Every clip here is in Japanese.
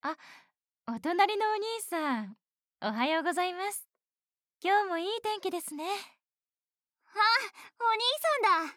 あ、お隣のお兄さん、おはようございます。今日もいい天気ですね。 あ、お兄さんだ。やっほ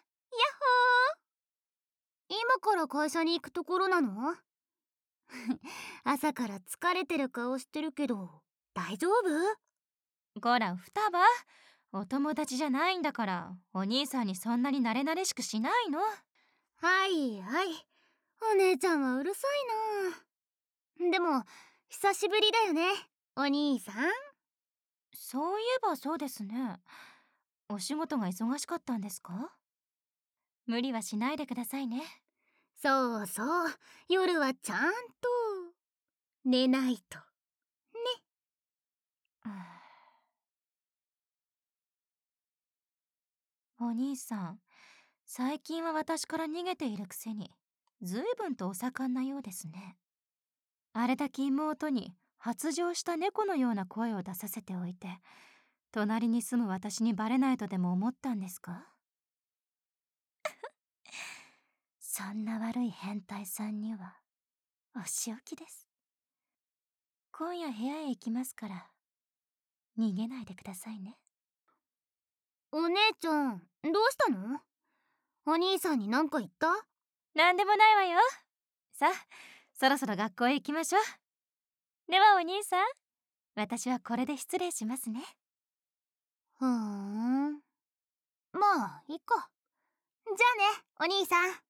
ー。今から会社に行くところなの？朝から疲れてる顔してるけど、大丈夫？ こら、双葉。お友達じゃないんだから、お兄さんにそんなに慣れ慣れしくしないの。 はいはい。お姉ちゃんはうるさいな。でも、久しぶりだよね、お兄さん。 そういえばそうですね。お仕事が忙しかったんですか？無理はしないでくださいね。 そうそう。夜はちゃんと寝ないと。ね。 お兄さん、最近は私から逃げているくせに、ずいぶんとお盛んなようですね。あれだけ妹に発情した猫のような声を出させておいて、隣に住む私にバレないとでも思ったんですか？そんな悪い変態さんにはお仕置きです。今夜部屋へ行きますから、逃げないでくださいね。 お姉ちゃん、どうしたの？お兄さんに何か言った？ なんでもないわよ。さあ、そろそろ学校へ行きましょう。ではお兄さん、私はこれで失礼しますね。 ふーん。まあ、いいか。じゃあね、お兄さん。